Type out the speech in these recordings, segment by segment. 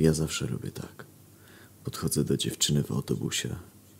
Ja zawsze robię tak. Podchodzę do dziewczyny w autobusie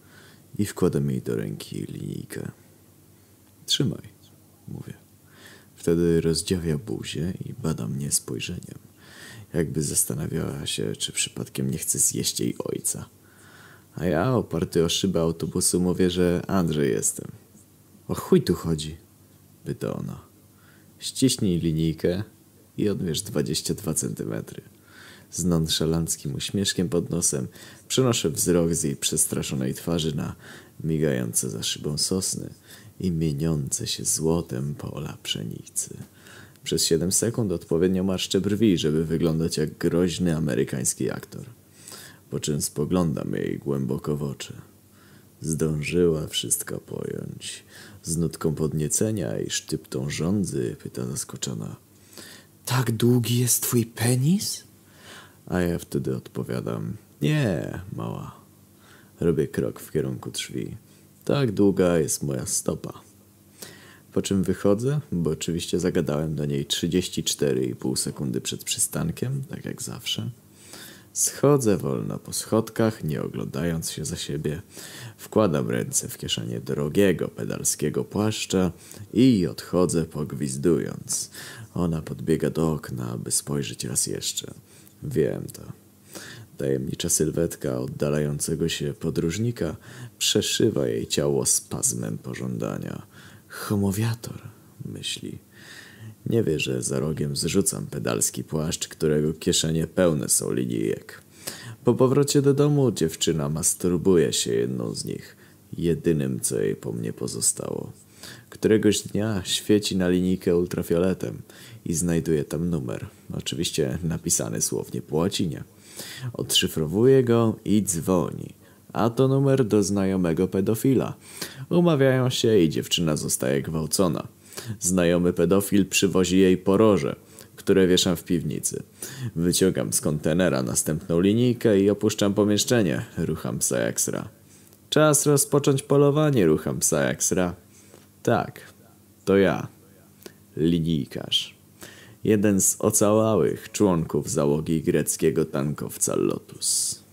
i wkładam jej do ręki linijkę. Trzymaj, mówię. Wtedy rozdziawia buzię i bada mnie spojrzeniem, jakby zastanawiała się, czy przypadkiem nie chce zjeść jej ojca. A ja, oparty o szybę autobusu, mówię, że Andrzej jestem. O chuj tu chodzi? Pyta ona. Ściśnij linijkę i odmierz 22 centymetry. Z nonszalanckim uśmieszkiem pod nosem przenoszę wzrok z jej przestraszonej twarzy na migające za szybą sosny i mieniące się złotem pola pszenicy. Przez 7 sekund odpowiednio marszczę brwi, żeby wyglądać jak groźny amerykański aktor. Po czym spoglądam jej głęboko w oczy. Zdążyła wszystko pojąć. Z nutką podniecenia i sztyptą żądzy pyta zaskoczona. Tak długi jest twój penis? A ja wtedy odpowiadam. Nie, mała. Robię krok w kierunku drzwi. Tak długa jest moja stopa. Po czym wychodzę, bo oczywiście zagadałem do niej 34,5 sekundy przed przystankiem, tak jak zawsze. Schodzę wolno po schodkach, nie oglądając się za siebie. Wkładam ręce w kieszenie drogiego pedalskiego płaszcza i odchodzę pogwizdując. Ona podbiega do okna, aby spojrzeć raz jeszcze. Wiem to. Tajemnicza sylwetka oddalającego się podróżnika przeszywa jej ciało spazmem pożądania. Homowiator, myśli. Nie wie, że za rogiem zrzucam pedalski płaszcz, którego kieszenie pełne są linijek. Po powrocie do domu dziewczyna masturbuje się jedną z nich, jedynym, co jej po mnie pozostało. Któregoś dnia świeci na linijkę ultrafioletem i znajduje tam numer, oczywiście napisany słownie po łacinie. Odszyfrowuje go i dzwoni, a to numer do znajomego pedofila. Umawiają się i dziewczyna zostaje gwałcona. Znajomy pedofil przywozi jej poroże, które wieszam w piwnicy. Wyciągam z kontenera następną linijkę i opuszczam pomieszczenie. Rucham psa jak sra. Czas rozpocząć polowanie, rucham psa jak sra. Tak, to ja. Linijkarz. Jeden z ocalałych członków załogi greckiego tankowca Lotus.